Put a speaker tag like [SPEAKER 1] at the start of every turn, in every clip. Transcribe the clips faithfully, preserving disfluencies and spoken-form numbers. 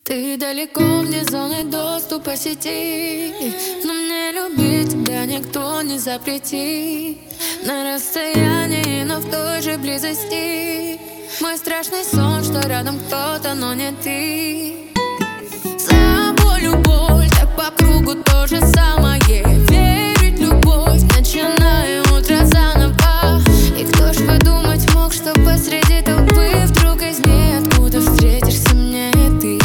[SPEAKER 1] Ты далеко, вне зоны доступа сети, но мне любить тебя никто не запретит. На расстоянии, но в той же близости. Мой страшный сон, что рядом кто-то, но не ты. За болью боль, так по кругу то же самое. Верить в любовь, начиная утро заново. И кто ж подумать мог, что посреди толпы вдруг из ниоткуда встретишься мне и ты.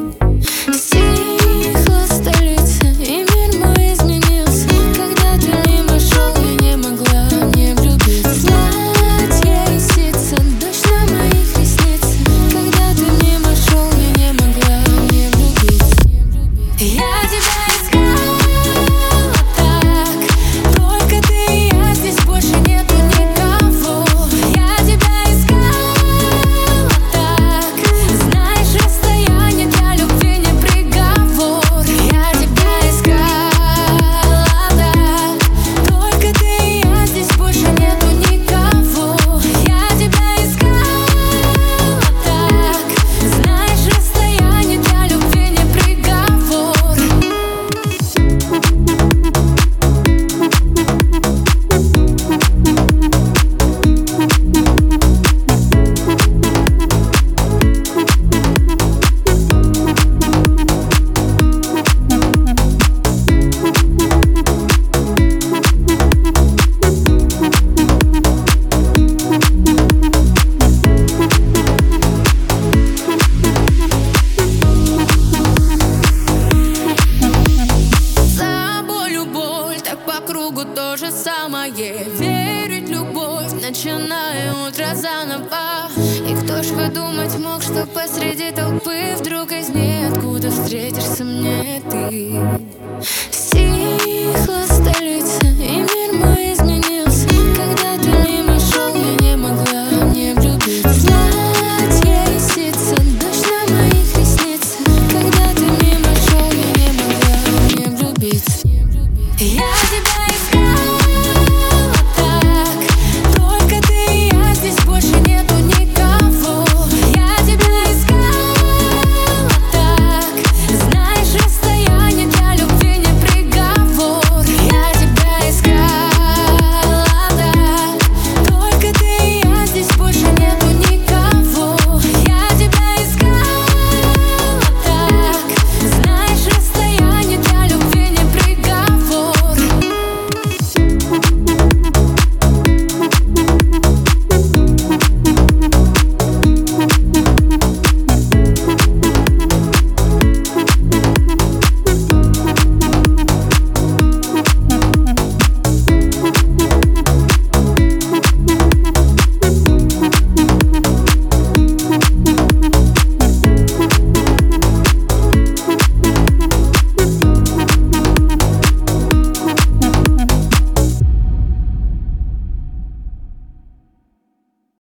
[SPEAKER 1] Стихла столица, и мир мой изменился. Когда ты мимо шел, я не могла не влюбиться. Платье ресница, дождь на моих ресницах. Когда ты мимо шел, я не могла не влюбиться. Я тебя искала так, только ты и я, здесь больше нету никого. Я тебя искала так, знаешь, расстояние для любви не приговор. Я тебя искала так, только ты и я, здесь больше нету никого. Я тебя искала так, знаешь, расстояние для любви не приговор. За болью боль, так по кругу то же самое. Верить в любовь, начиная утро заново. И кто ж подумать мог, что посреди толпы вдруг